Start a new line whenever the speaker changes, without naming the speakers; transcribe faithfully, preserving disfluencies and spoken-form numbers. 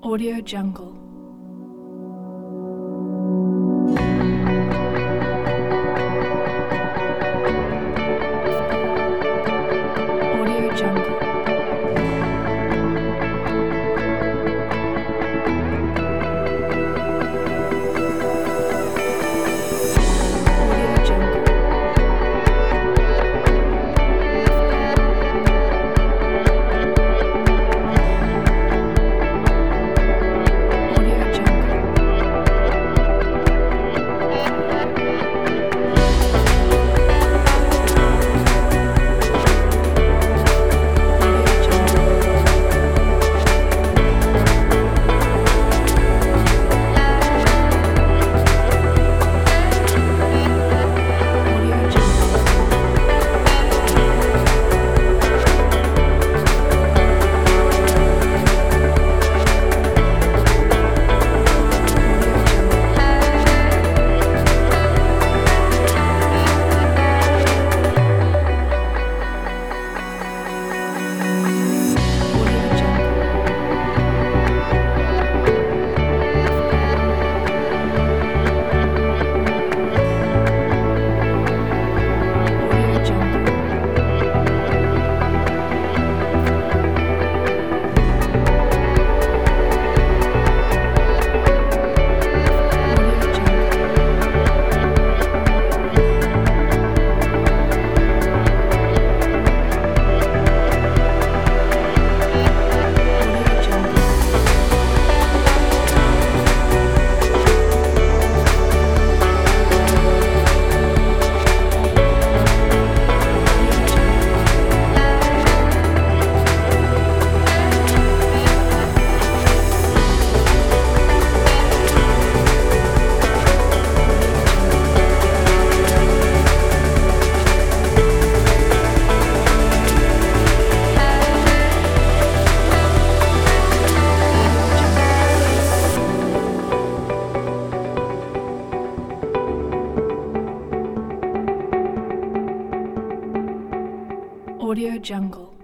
Audio Jungle. Audio Jungle. Audio Jungle. Audio Jungle. Audio Jungle. Audio Jungle. Audio Jungle. Audio Jungle. Audio Jungle. Audio Jungle. Audio Jungle. Audio Jungle. Audio Jungle.